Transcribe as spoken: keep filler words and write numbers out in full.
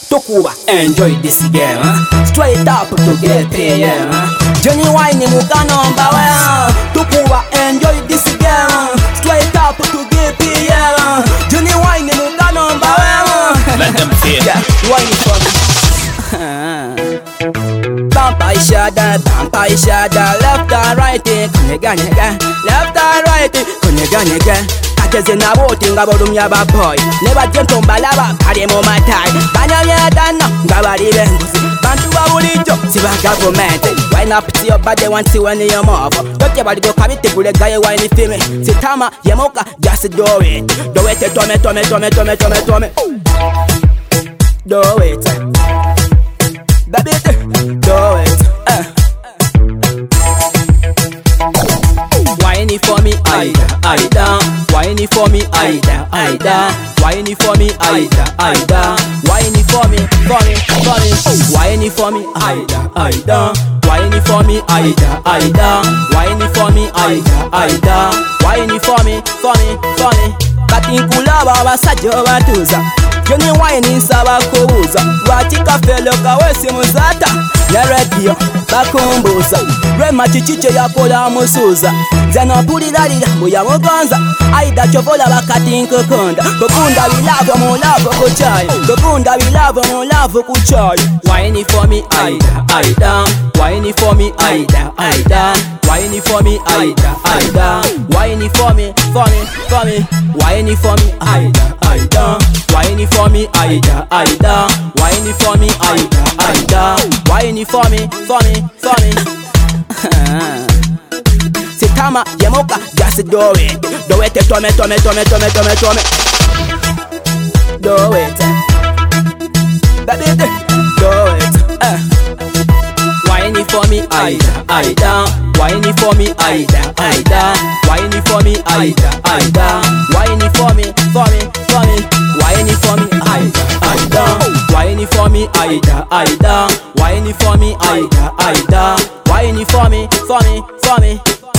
Tokuba, enjoy this girl, huh? Straight up to get paid, huh? Johnny Wine muka number one. Tokuba, enjoy this girl, huh? Straight up to get paid, huh? Johnny Wine muka number one. Let them feel. Yeah, wine for me. Bumper shada, bumper shada, left and right, kunyega nyega, left and right, kunyega nyega. Kacheze na wote nga bolumya ba boy, ne bajento mbalaba kali mu matai, banyamya dana nga bali benguzi, bantu ba bulijjo siba government. Wine up to your body once you when you move. Dote bali go kabite kule gaye wine fime, sitama yemoka just do it, do it tome tome tome tome tome tome, do it. Baby, do it. Uh. Whine it for me, I I down. Whine it for me, I down, I down. Whine it for me, I down, I down. Whine it for me, for me, for me. Whine it for me, I down, I down. Whine it for me, I down, I down. Whine it for me, I down, I down. Whine it for me, for me, for me. Katinkula abasajja batuza. Johnny Wine nsaba kubuuza lwaki kafeelo kawesi muzata ne radio bakumbuuza lwema kiki kye yakola musuuza nze nompuliralira bweyamugonza aida kyovola bakatinkukonda kukunda bilavo mu lavo ku kyayi kukunda bilavo mu lavo ku kyayi. Wine for me aida aida, wine for me aida aida, wine for me aida aida, wine for me for me for me, wine for me aida aida, wine for me aida aida, wine for me aida aida, wine for me for me for me. Sitama yemoka just do it, do it tome tome tome tome tome tome, do it, baby do it. Uh. Whine for me aida aida, whine for me aida aida, whine for me aida aida, whine for me for me for me, whine for me aida aida, whine for me aida aida, whine for me aida aida, whine for me for me for me.